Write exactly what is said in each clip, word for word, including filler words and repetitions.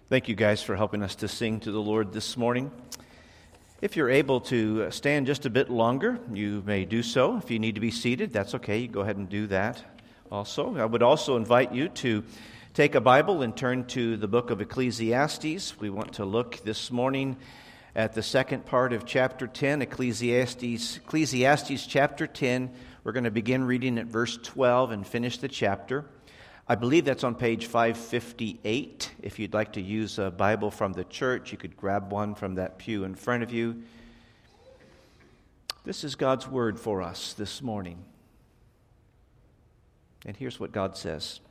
Thank you guys for helping us to sing to the Lord this morning. If you're able to stand just a bit longer, you may do so. If you need to be seated, that's okay. You go ahead and do that also. I would also invite you to take a Bible and turn to the book of Ecclesiastes. We want to look this morning at the second part of chapter ten, Ecclesiastes, Ecclesiastes chapter ten. We're going to begin reading at verse twelve and finish the chapter. I believe that's on page five fifty-eight. If you'd like to use a Bible from the church, you could grab one from that pew in front of you. This is God's word for us this morning. And here's what God says.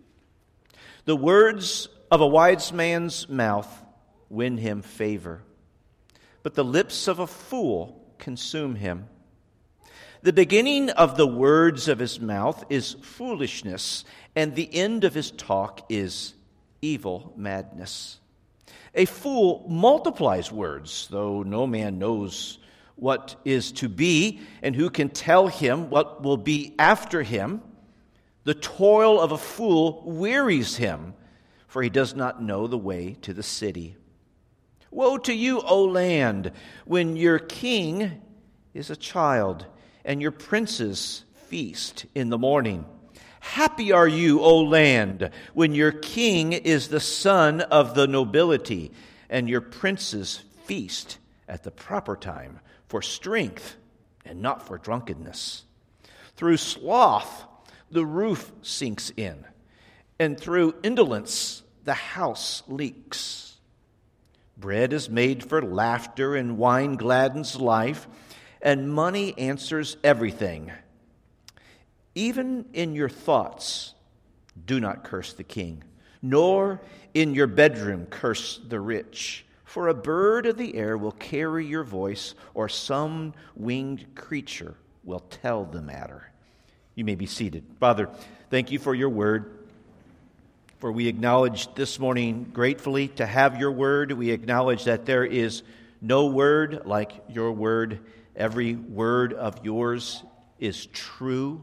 The words of a wise man's mouth win him favor, but the lips of a fool consume him. The beginning of the words of his mouth is foolishness, and the end of his talk is evil madness. A fool multiplies words, though no man knows what is to be, and who can tell him what will be after him. The toil of a fool wearies him, for he does not know the way to the city. Woe to you, O land, when your king is a child, and your princes feast in the morning. Happy are you, O land, when your king is the son of the nobility, and your princes feast at the proper time for strength and not for drunkenness. Through sloth the roof sinks in, and through indolence the house leaks. Bread is made for laughter, and wine gladdens life, and money answers everything. Even in your thoughts, do not curse the king, nor in your bedroom curse the rich. For a bird of the air will carry your voice, or some winged creature will tell the matter. You may be seated. Father, thank you for your word. For we acknowledge this morning gratefully to have your word. We acknowledge that there is no word like your word. Every word of yours is true.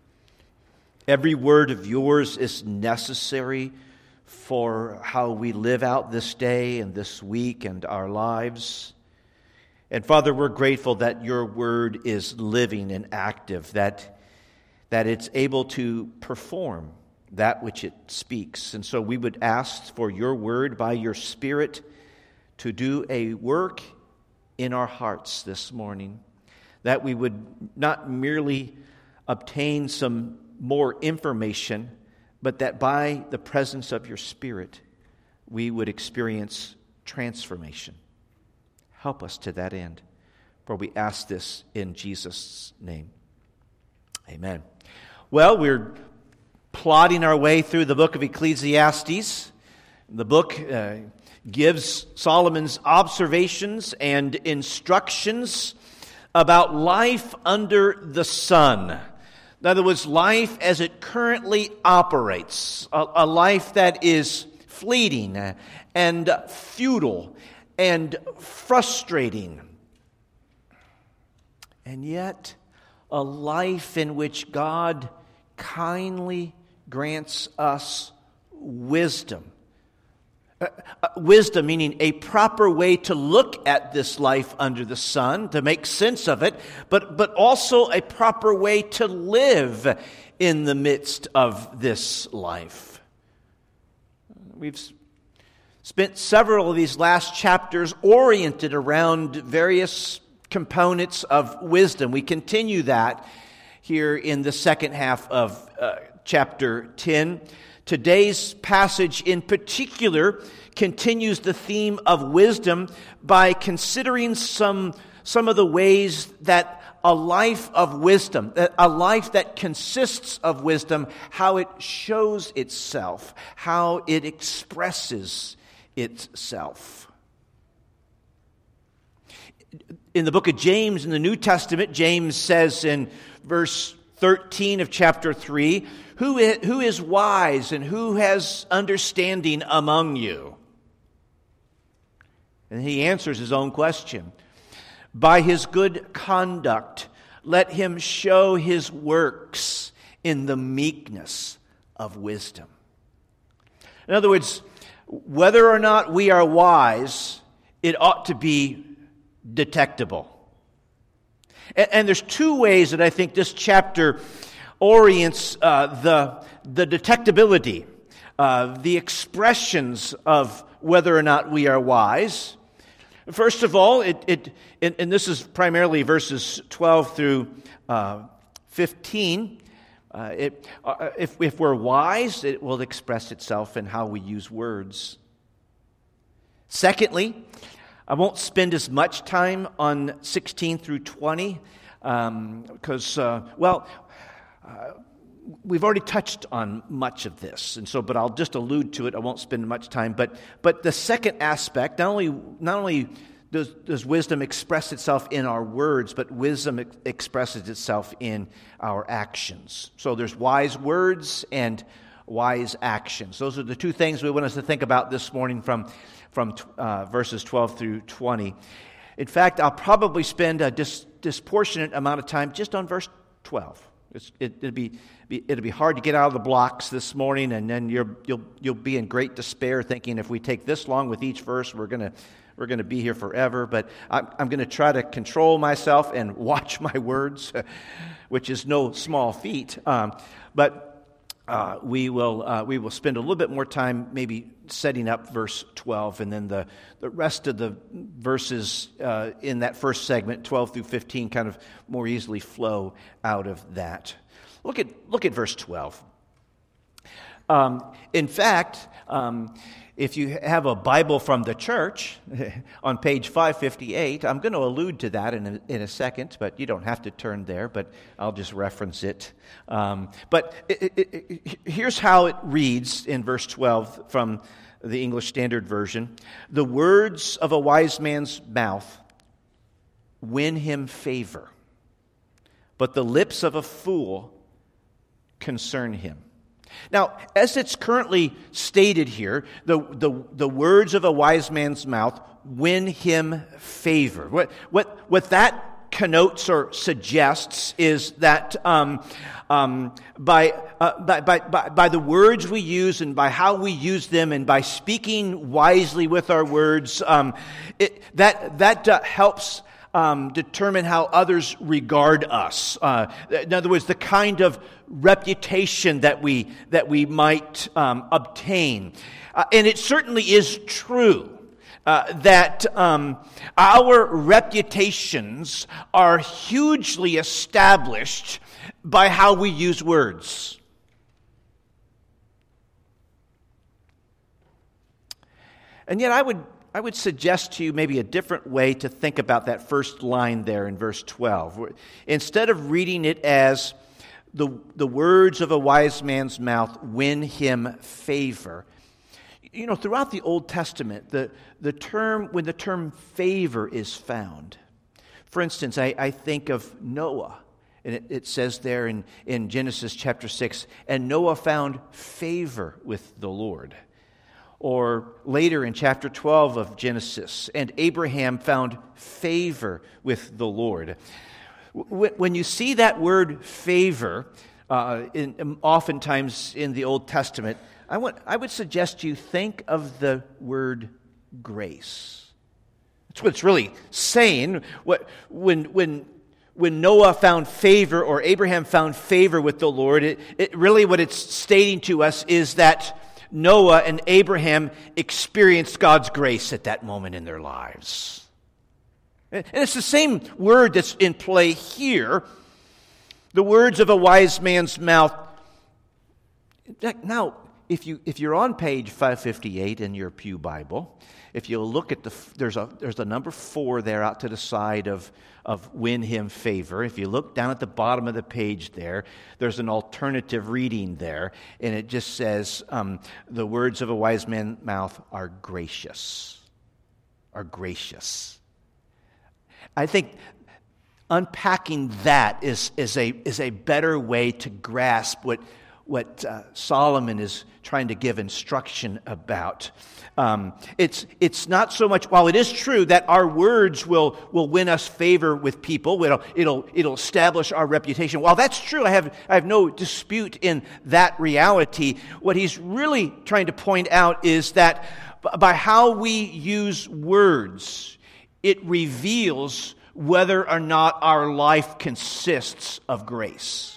Every word of yours is necessary for how we live out this day and this week and our lives. And Father, we're grateful that your word is living and active, that, that it's able to perform that which it speaks. And so we would ask for your word by your Spirit to do a work in our hearts this morning, that we would not merely obtain some more information, but that by the presence of your Spirit, we would experience transformation. Help us to that end, for we ask this in Jesus' name. Amen. Well, we're plodding our way through the book of Ecclesiastes. The book uh, gives Solomon's observations and instructions about life under the sun. In other words, life as it currently operates, a, a life that is fleeting and futile and frustrating, and yet a life in which God kindly grants us wisdom. Uh, uh, wisdom meaning a proper way to look at this life under the sun, to make sense of it, but, but also a proper way to live in the midst of this life. We've spent several of these last chapters oriented around various components of wisdom. We continue that here in the second half of uh, chapter ten. Today's passage in particular continues the theme of wisdom by considering some, some of the ways that a life of wisdom, a life that consists of wisdom, how it shows itself, how it expresses itself. In the book of James in the New Testament, James says in verse thirteen of chapter three, Who is, who is wise and who has understanding among you? And he answers his own question. By his good conduct, let him show his works in the meekness of wisdom. In other words, whether or not we are wise, it ought to be detectable. And, and there's two ways that I think this chapter orients uh, the, the detectability, uh, the expressions of whether or not we are wise. First of all, it, it and, and this is primarily verses twelve through uh, fifteen. Uh, it, uh, if, if we're wise, it will express itself in how we use words. Secondly, I won't spend as much time on sixteen through twenty um, because, uh, well, uh, we've already touched on much of this, and so, but I'll just allude to it. I won't spend much time. But, but the second aspect, not only, not only does, does wisdom express itself in our words, but wisdom ex- expresses itself in our actions. So there's wise words and wise actions. Those are the two things we want us to think about this morning from, from uh, verses twelve through twenty. In fact, I'll probably spend a dis- disproportionate amount of time just on verse twelve. It's, it, it'd be, be it'd be hard to get out of the blocks this morning, and then you're, you'll you'll be in great despair, thinking if we take this long with each verse, we're gonna we're gonna be here forever. But I'm, I'm going to try to control myself and watch my words, which is no small feat. Um, but uh, we will uh, we will spend a little bit more time maybe setting up verse twelve, and then the, the rest of the verses uh, in that first segment, twelve through fifteen, kind of more easily flow out of that. Look at look at verse twelve. Um, in fact, um, if you have a Bible from the church, on page five fifty-eight, I'm going to allude to that in a, in a second, but you don't have to turn there, but I'll just reference it. Um, but it, it, it, here's how it reads in verse twelve from the English Standard Version. The words of a wise man's mouth win him favor, but the lips of a fool concern him. Now, as it's currently stated here, the, the, the words of a wise man's mouth win him favor. What, what, what that connotes or suggests is that um, um, by, uh, by, by, by, by the words we use and by how we use them and by speaking wisely with our words, um, it, that, that uh, helps Um, determine how others regard us. Uh, in other words, the kind of reputation that we that we might um, obtain, uh, and it certainly is true uh, that um, our reputations are hugely established by how we use words. And yet, I would. I would suggest to you maybe a different way to think about that first line there in verse twelve. Instead of reading it as the, the words of a wise man's mouth win him favor. You know, throughout the Old Testament, the, the term, when the term favor is found, for instance, I, I think of Noah. And it, it says there in, in Genesis chapter six, and Noah found favor with the Lord. Or later in chapter twelve of Genesis, and Abraham found favor with the Lord. When you see that word favor, uh, in, oftentimes in the Old Testament, I, want, I would suggest you think of the word grace. That's what it's really saying. What, when, when, when Noah found favor, or Abraham found favor with the Lord, it, it really what it's stating to us is that Noah and Abraham experienced God's grace at that moment in their lives. And it's the same word that's in play here. The words of a wise man's mouth. Now, if you if you're on page five fifty-eight in your Pew Bible, if you look at the there's a there's a number four there out to the side of of win him favor. If you look down at the bottom of the page there, there's an alternative reading there, and it just says um, the words of a wise man's mouth are gracious, are gracious. I think unpacking that is is a is a better way to grasp what what uh, Solomon is trying to give instruction about. Um, it's it's not so much, while it is true that our words will, will win us favor with people, it'll, it'll, it'll establish our reputation. While that's true, I have, I have no dispute in that reality. What he's really trying to point out is that by how we use words, it reveals whether or not our life consists of grace.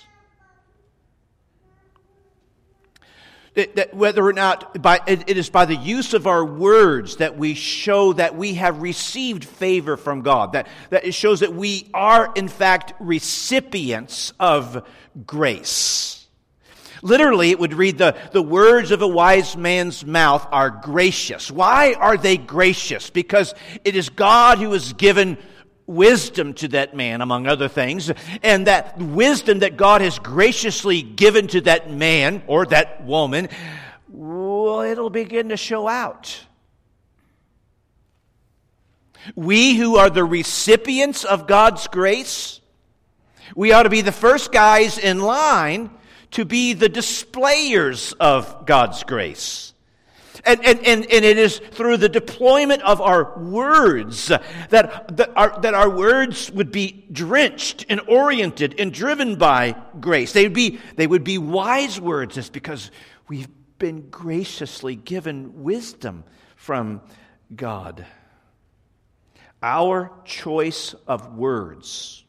That, that whether or not by, it, it is by the use of our words that we show that we have received favor from God. That, that it shows that we are, in fact, recipients of grace. Literally, it would read, the, the words of a wise man's mouth are gracious. Why are they gracious? Because it is God who has given wisdom to that man, among other things, and that wisdom that God has graciously given to that man or that woman, well, it'll begin to show out. We who are the recipients of God's grace, we ought to be the first guys in line to be the displayers of God's grace. And, and, and, and it is through the deployment of our words that, that, our, that our words would be drenched and oriented and driven by grace. They would be, they would be wise words just because we've been graciously given wisdom from God. Our choice of words,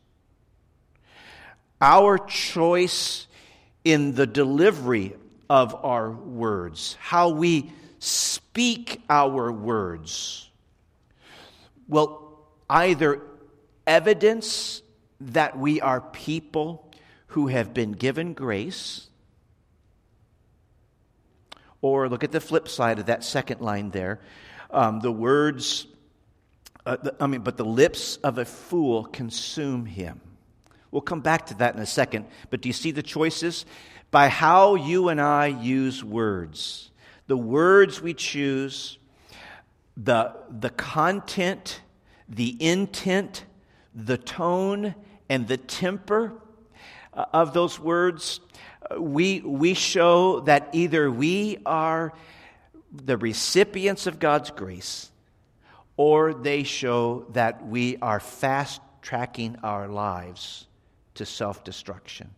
our choice in the delivery of our words, how we speak our words, will either evidence that we are people who have been given grace, or look at the flip side of that second line there, um, the words, uh, the, I mean, but the lips of a fool consume him. We'll come back to that in a second, but do you see the choices? By how you and I use words, the words we choose, the, the content, the intent, the tone, and the temper of those words, we, we show that either we are the recipients of God's grace, or they show that we are fast-tracking our lives to self-destruction.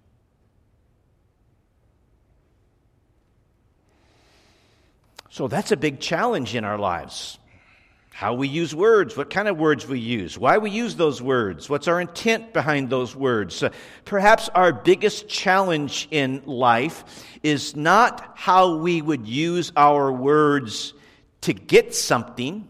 So that's a big challenge in our lives. How we use words, what kind of words we use, why we use those words, what's our intent behind those words. Uh, perhaps our biggest challenge in life is not how we would use our words to get something.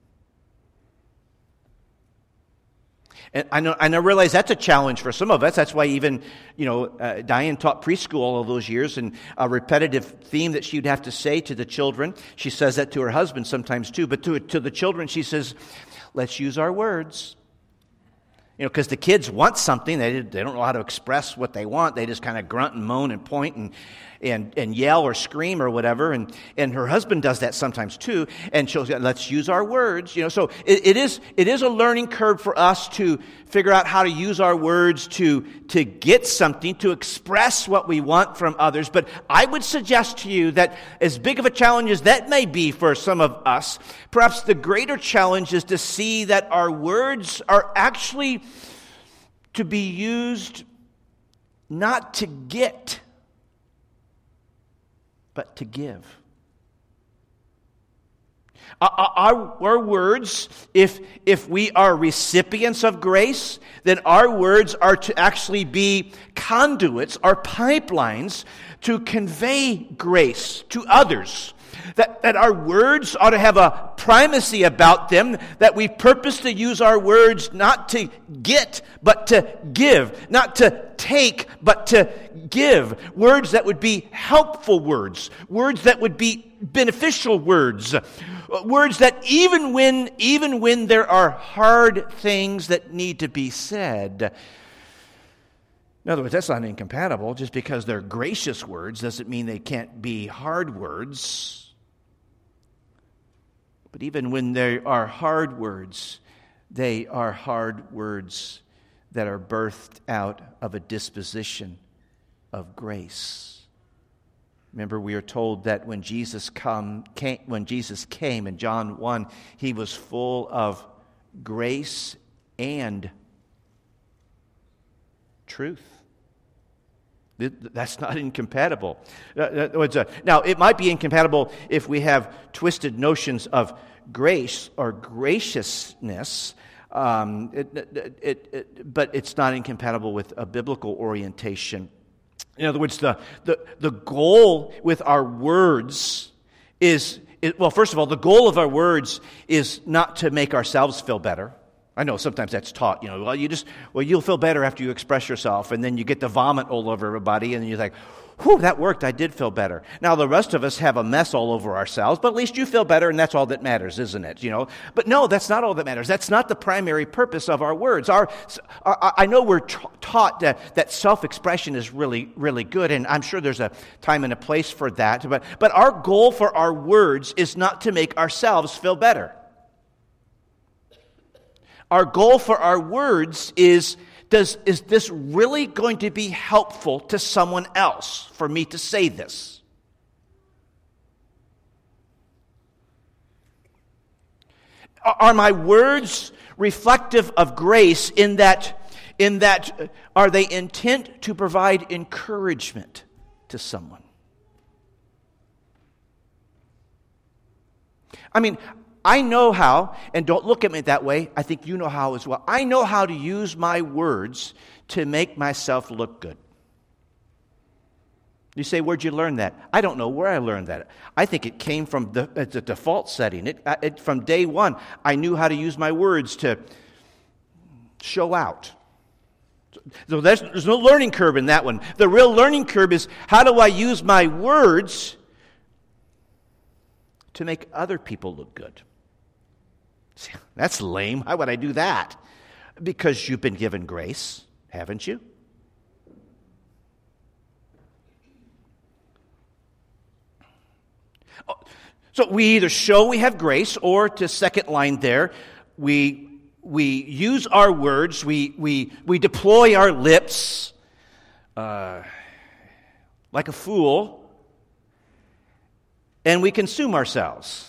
And I know, and I realize that's a challenge for some of us. That's why even, you know, uh, Diane taught preschool all of those years, and a repetitive theme that she'd have to say to the children. She says that to her husband sometimes too, but to to the children she says, "Let's use our words." You know, because the kids want something, they they don't know how to express what they want. They just kind of grunt and moan and point and and and yell or scream or whatever. And and her husband does that sometimes too. And she'll say, "Let's use our words." You know, so it, it is it is a learning curve for us to figure out how to use our words to to get something, to express what we want from others. But I would suggest to you that as big of a challenge as that may be for some of us, perhaps the greater challenge is to see that our words are actually to be used not to get, but to give. Our, our words, if, if we are recipients of grace, then our words are to actually be conduits, or pipelines, to convey grace to others. That, that our words ought to have a primacy about them, that we purpose to use our words not to get, but to give. Not to take, but to give. Words that would be helpful words. Words that would be beneficial words. Words that even when, even when there are hard things that need to be said. In other words, that's not incompatible. Just because they're gracious words doesn't mean they can't be hard words. But even when there are hard words, they are hard words that are birthed out of a disposition of grace. Remember, we are told that when Jesus come, came, when Jesus came in John one, he was full of grace and truth. That's not incompatible. Now, it might be incompatible if we have twisted notions of grace or graciousness, um, it, it, it, but it's not incompatible with a biblical orientation. In other words, the, the, the goal with our words is, is, well, first of all, the goal of our words is not to make ourselves feel better. I know sometimes that's taught, you know, well, you just, well, you'll feel better after you express yourself, and then you get the vomit all over everybody, and you're like, whew, that worked, I did feel better. Now, the rest of us have a mess all over ourselves, but at least you feel better, and that's all that matters, isn't it, you know? But no, that's not all that matters. That's not the primary purpose of our words. Our, our I know we're t- taught that, that self-expression is really, really good, and I'm sure there's a time and a place for that, but, but our goal for our words is not to make ourselves feel better. Our goal for our words is, does, is this really going to be helpful to someone else for me to say this? Are my words reflective of grace in that, in that are they intent to provide encouragement to someone? I mean, I know how, and don't look at me that way, I think you know how as well. I know how to use my words to make myself look good. You say, where'd you learn that? I don't know where I learned that. I think it came from the, the default setting. It, it, from day one, I knew how to use my words to show out. So there's, there's no learning curve in that one. The real learning curve is, how do I use my words to make other people look good? That's lame. Why would I do that? Because you've been given grace, haven't you? So we either show we have grace, or to second line there, we we use our words, we we we deploy our lips uh, like a fool, and we consume ourselves.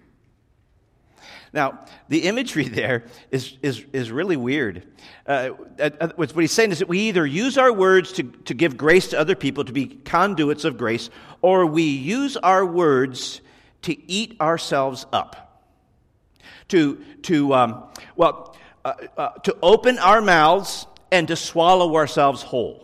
Now, the imagery there is is, is really weird. Uh, what he's saying is that we either use our words to, to give grace to other people, to be conduits of grace, or we use our words to eat ourselves up. To, to um, well, uh, uh, to open our mouths and to swallow ourselves whole.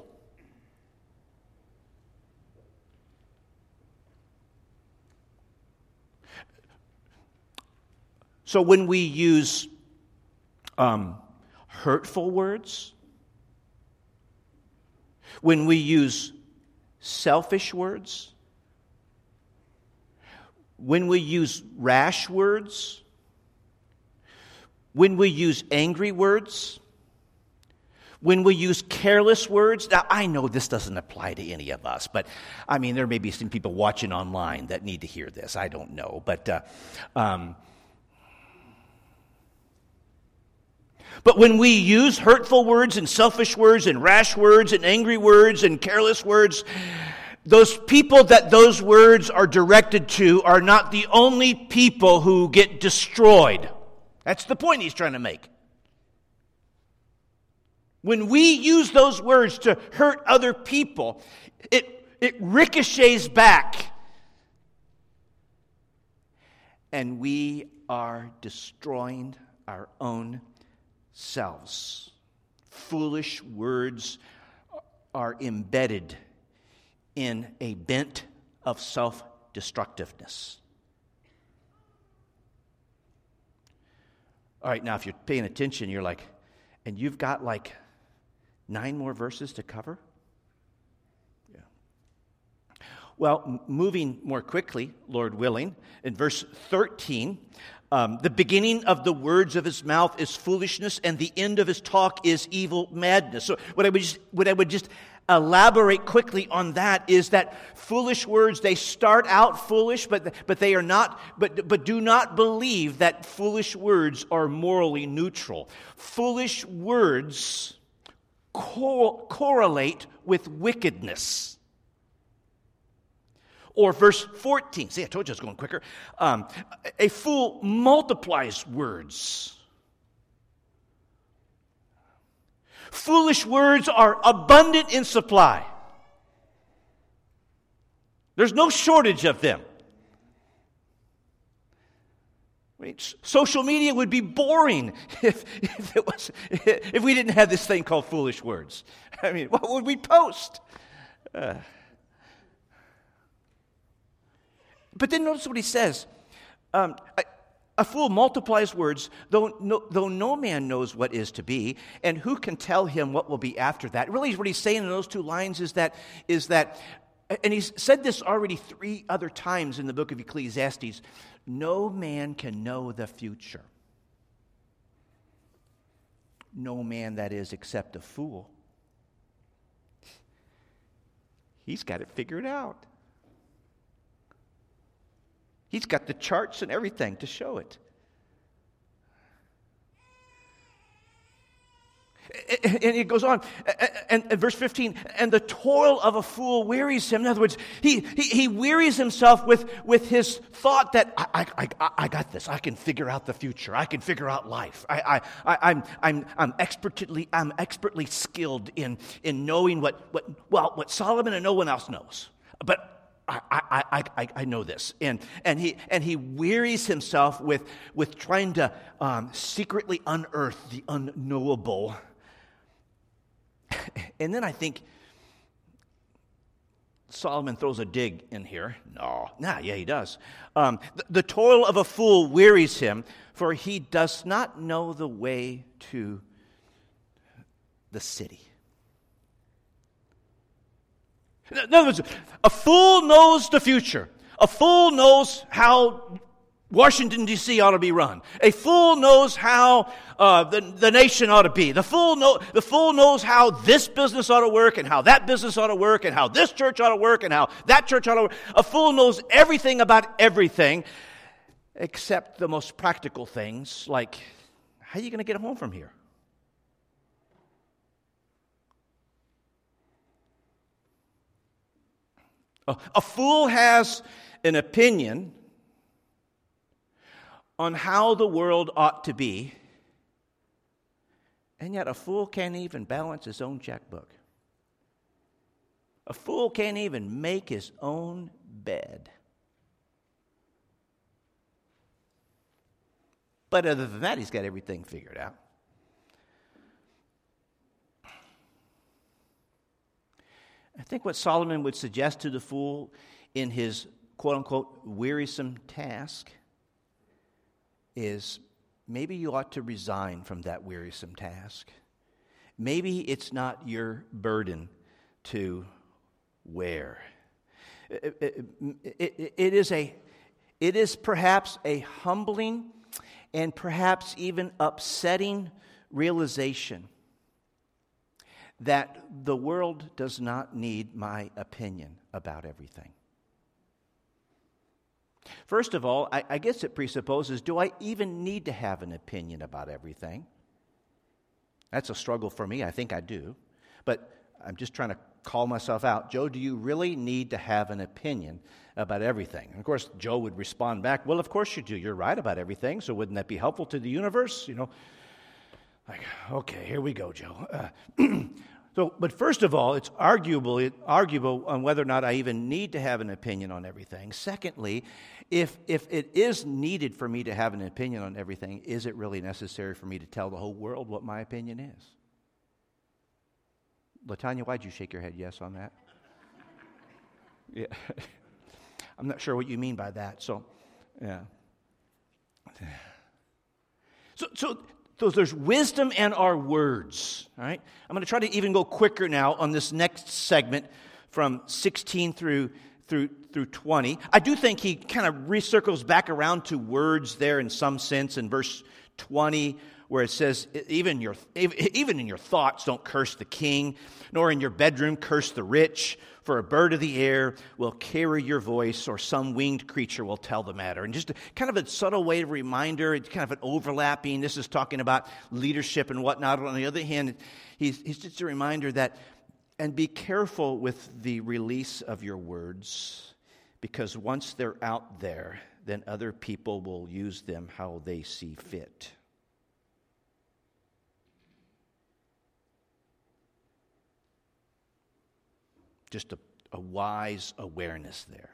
So when we use um, hurtful words, when we use selfish words, when we use rash words, when we use angry words, when we use careless words. Now, I know this doesn't apply to any of us, but I mean, there may be some people watching online that need to hear this. I don't know, but uh, um, But when we use hurtful words and selfish words and rash words and angry words and careless words, those people that those words are directed to are not the only people who get destroyed. That's the point he's trying to make. When we use those words to hurt other people, it, it ricochets back. And we are destroying our own selves. Foolish words are embedded in a bent of self-destructiveness. All right, now if you're paying attention, you're like, and you've got like nine more verses to cover? Yeah. Well, m- moving more quickly, Lord willing, in verse thirteen, Um, the beginning of the words of his mouth is foolishness, and the end of his talk is evil madness. So what I would just, what I would just elaborate quickly on that is that foolish words, they start out foolish, but but they are not, but but do not believe that foolish words are morally neutral. Foolish words co- correlate with wickedness. Or verse fourteen. See, I told you I was going quicker. Um, a fool multiplies words. Foolish words are abundant in supply. There's no shortage of them. Social media would be boring if, if it was if we didn't have this thing called foolish words. I mean, what would we post? Uh, but then notice what he says. Um, a, a fool multiplies words, though no, though no man knows what is to be, and who can tell him what will be after that? Really, what he's saying in those two lines is that is that, and he's said this already three other times in the book of Ecclesiastes. No man can know the future. No man, that is, except a fool. He's got it figured out. He's got the charts and everything to show it. And it goes on, and verse fifteen, and the toil of a fool wearies him. In other words, he he, he wearies himself with, with his thought that I, I I I got this. I can figure out the future. I can figure out life. I I, I I'm I'm I'm expertly I'm expertly skilled in in knowing what what well what Solomon and no one else knows. But I, I, I, I know this, and and he and he wearies himself with with trying to um, secretly unearth the unknowable. And then I think Solomon throws a dig in here. No, nah, yeah, he does. Um, the, the toil of a fool wearies him, for he does not know the way to the city. In other words, a fool knows the future. A fool knows how Washington, D C ought to be run. A fool knows how uh, the, the nation ought to be. The fool, know, the fool knows how this business ought to work and how that business ought to work and how this church ought to work and how that church ought to work. A fool knows everything about everything except the most practical things, like how are you going to get home from here? A fool has an opinion on how the world ought to be, and yet a fool can't even balance his own checkbook. A fool can't even make his own bed. But other than that, he's got everything figured out. I think what Solomon would suggest to the fool in his quote-unquote wearisome task is maybe you ought to resign from that wearisome task. Maybe it's not your burden to wear. It, it, it, it is a, it is perhaps a humbling and perhaps even upsetting realization that the world does not need my opinion about everything. First of all, I, I guess it presupposes, do I even need to have an opinion about everything? That's a struggle for me. I think I do. But I'm just trying to call myself out. Joe, do you really need to have an opinion about everything? And of course, Joe would respond back, well, of course you do. You're right about everything, so wouldn't that be helpful to the universe? You know, like, okay, here we go, Joe. Uh, So, but first of all, it's arguable, it, arguable on whether or not I even need to have an opinion on everything. Secondly, if if it is needed for me to have an opinion on everything, is it really necessary for me to tell the whole world what my opinion is? LaTanya, why'd you shake your head yes on that? Yeah, I'm not sure what you mean by that. So, yeah. So, so. So there's wisdom in our words, all right? I'm going to try to even go quicker now on this next segment from sixteen through through through twenty. I do think he kind of recircles back around to words there in some sense in verse twenty, where it says, even your even in your thoughts don't curse the king, nor in your bedroom curse the rich, for a bird of the air will carry your voice, or some winged creature will tell the matter. And just a, kind of a subtle way of reminder, it's kind of an overlapping. This is talking about leadership and whatnot. On the other hand, he's, he's just a reminder that, and be careful with the release of your words, because once they're out there, then other people will use them how they see fit. Just a, a wise awareness there.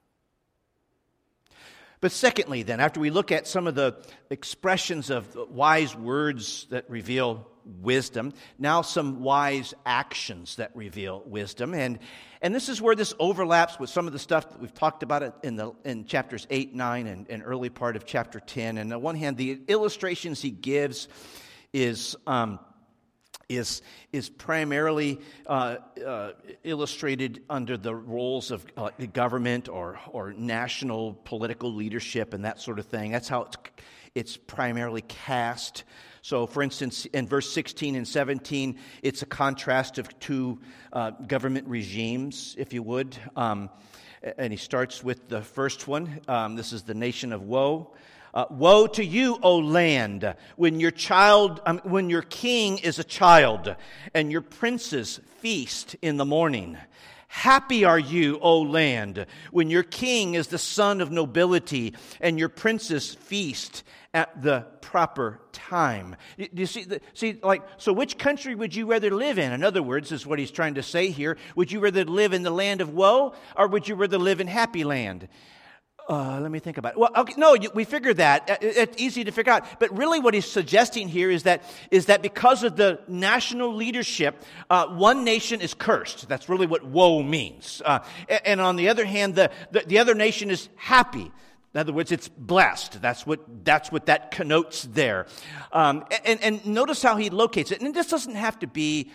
But secondly, then, after we look at some of the expressions of wise words that reveal wisdom, now some wise actions that reveal wisdom. And, and this is where this overlaps with some of the stuff that we've talked about it in, the, in chapters eight, nine, and, and early part of chapter ten. And on one hand, the illustrations he gives is... Um, Is, is primarily uh, uh, illustrated under the roles of uh, government or, or national political leadership and that sort of thing. That's how it's, it's primarily cast. So, for instance, in verse sixteen and seventeen, it's a contrast of two uh, government regimes, if you would. Um, and he starts with the first one. Um, this is the nation of woe. Uh, Woe to you, O land, when your child, um, when your king is a child, and your princes feast in the morning. Happy are you, O land, when your king is the son of nobility, and your princes feast at the proper time. Do you see? The, see, like, so which country would you rather live in? In other words, is what he's trying to say here. Would you rather live in the land of woe, or would you rather live in happy land? Uh, let me think about it. Well, okay, no, you, we figured that. It's easy to figure out. But really what he's suggesting here is that is that because of the national leadership, uh, one nation is cursed. That's really what woe means. Uh, and, and on the other hand, the, the, the other nation is happy. In other words, it's blessed. That's what that's what that connotes there. Um, and, and notice how he locates it. And this doesn't have to be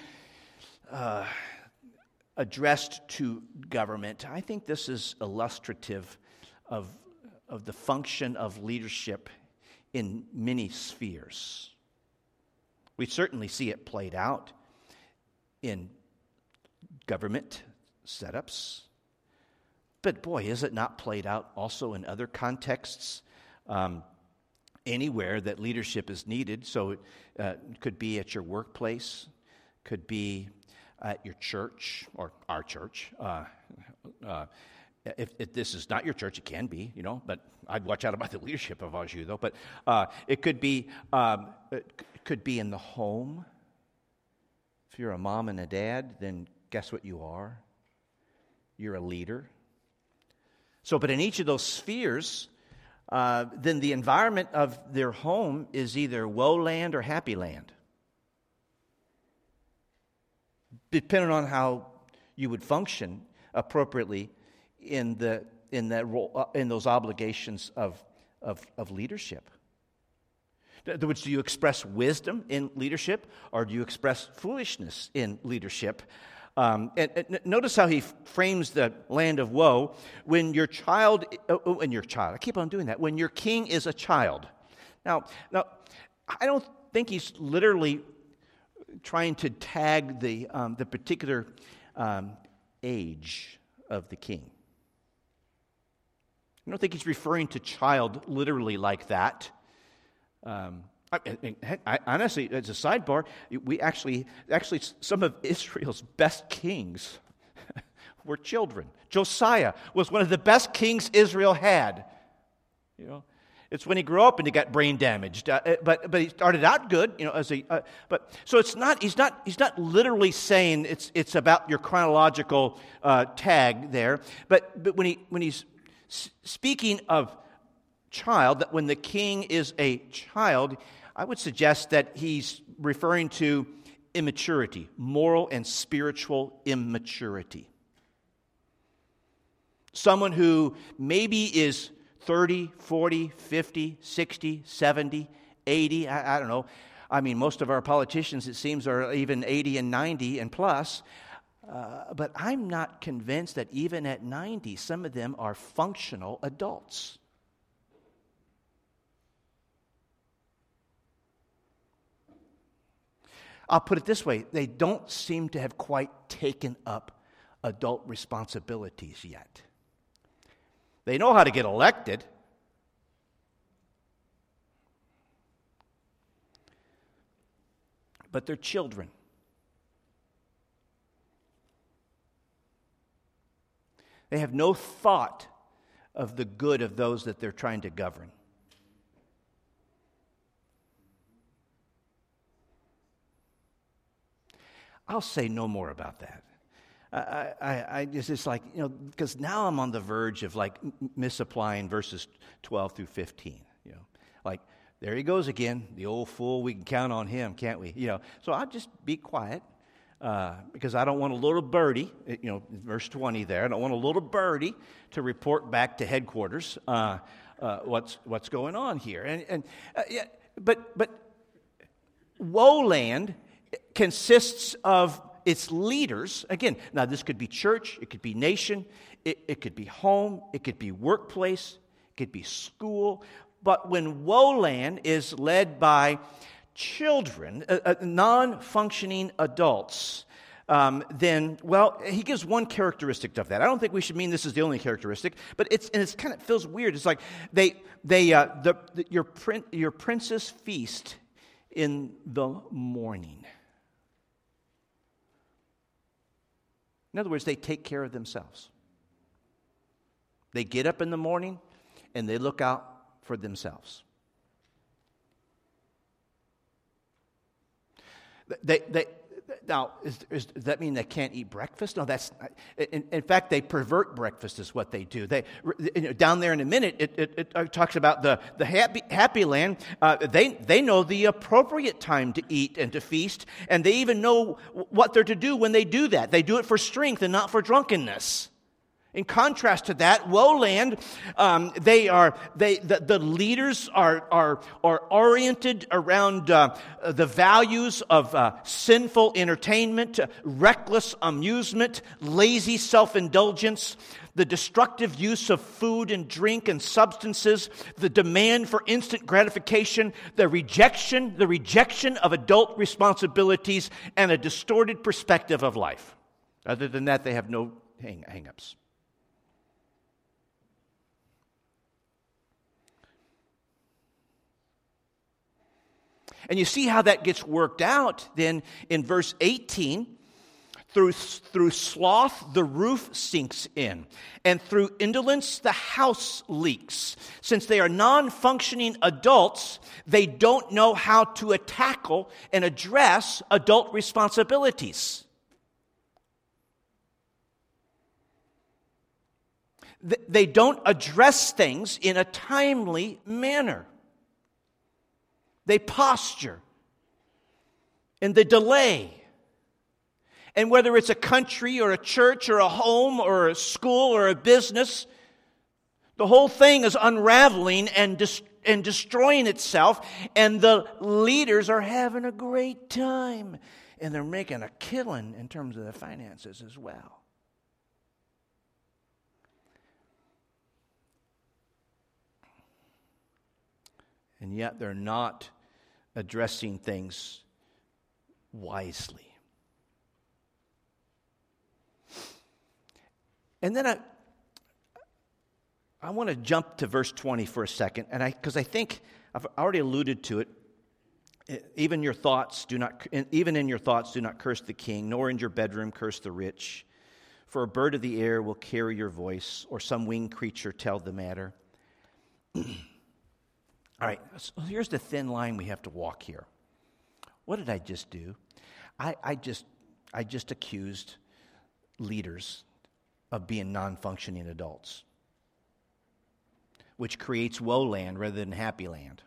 uh, addressed to government. I think this is illustrative Of, of the function of leadership in many spheres. We certainly see it played out in government setups. But boy, is it not played out also in other contexts? Um, anywhere that leadership is needed. So it uh, could be at your workplace, could be at your church, or our church. Uh, uh, If, if this is not your church, it can be, you know, but I'd watch out about the leadership if I was you, though. But uh, it could be um, it could be in the home. If you're a mom and a dad, then guess what you are? You're a leader. So, but in each of those spheres, uh, then the environment of their home is either woe land or happy land, depending on how you would function appropriately in the in that role, uh, in those obligations of, of of leadership. In other words, do you express wisdom in leadership, or do you express foolishness in leadership? Um, and, and notice how he frames the land of woe. When your child, oh, and your child, I keep on doing that. When your king is a child. Now, now, I don't think he's literally trying to tag the um, the particular um, age of the king. I don't think he's referring to child literally like that. Um, I, I, I, honestly, as a sidebar, we actually, actually, some of Israel's best kings were children. Josiah was one of the best kings Israel had. You know, it's when he grew up and he got brain damaged. Uh, but but he started out good, you know. As a uh, but so it's not. He's not. He's not literally saying it's it's about your chronological uh, tag there. But but when he when he's speaking of child, that when the king is a child, I would suggest that he's referring to immaturity, moral and spiritual immaturity. Someone who maybe is thirty, forty, fifty, sixty, seventy, eighty, I, I don't know. I mean, most of our politicians, it seems, are even eighty and ninety and plus. Uh, but I'm not convinced that even at ninety, some of them are functional adults. I'll put it this way. They don't seem to have quite taken up adult responsibilities yet. They know how to get elected. But they're children. They have no thought of the good of those that they're trying to govern. I'll say no more about that. I, I, I it's just like, you know, because now I'm on the verge of like misapplying verses twelve through fifteen. You know, like there he goes again, the old fool. We can count on him, can't we? You know, so I'll just be quiet uh, because I don't want a little birdie. You know, verse twenty there. I don't want a little birdie to report back to headquarters uh, uh, what's what's going on here. And and uh, yeah, but but Woeland consists of its leaders. Again, now this could be church, it could be nation, it, it could be home, it could be workplace, it could be school. But when Woeland is led by children, uh, uh, non-functioning adults, um, then, well, he gives one characteristic of that. I don't think we should mean this is the only characteristic, but it's and it's kind of feels weird. It's like they they uh, the, the your prin- your princes feast in the morning. In other words, they take care of themselves. They get up in the morning and they look out for themselves. They, they, now, is, is, does that mean they can't eat breakfast? No, that's in, in fact, they pervert breakfast is what they do. They you know, down there in a minute, it, it, it talks about the, the happy, happy land. Uh, they, they know the appropriate time to eat and to feast, and they even know what they're to do when they do that. They do it for strength and not for drunkenness. In contrast to that, Woeland, um, they are they the, the leaders are are are oriented around uh, the values of uh, sinful entertainment, uh, reckless amusement, lazy self-indulgence, the destructive use of food and drink and substances, the demand for instant gratification, the rejection the rejection of adult responsibilities, and a distorted perspective of life. Other than that, they have no hang hang-ups. And you see how that gets worked out then in verse eighteen. Through, through sloth, the roof sinks in, and through indolence, the house leaks. Since they are non-functioning adults, they don't know how to tackle and address adult responsibilities. They don't address things in a timely manner. They posture and they delay. And whether it's a country or a church or a home or a school or a business, the whole thing is unraveling and, dis- and destroying itself, and the leaders are having a great time. And they're making a killing in terms of their finances as well. And yet they're not addressing things wisely. And then I, I want to jump to verse twenty for a second, and I because I think I've already alluded to it. Even your thoughts do not, even in your thoughts, do not curse the king, nor in your bedroom curse the rich. For a bird of the air will carry your voice, or some winged creature tell the matter. All right, so here's the thin line we have to walk here. What did I just do? I, I just I just accused leaders of being non-functioning adults, which creates woe land rather than happy land.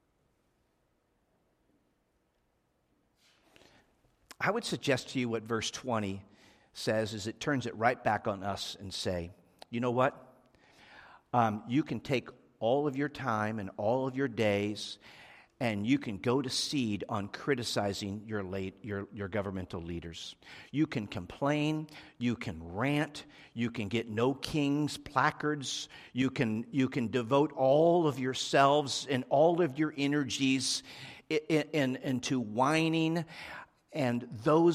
I would suggest to you what verse twenty says is it turns it right back on us and say, you know what? Um, you can take all of your time and all of your days, and you can go to seed on criticizing your late your, your governmental leaders. You can complain, you can rant, you can get no king's placards, you can you can devote all of yourselves and all of your energies in, in, into whining, and those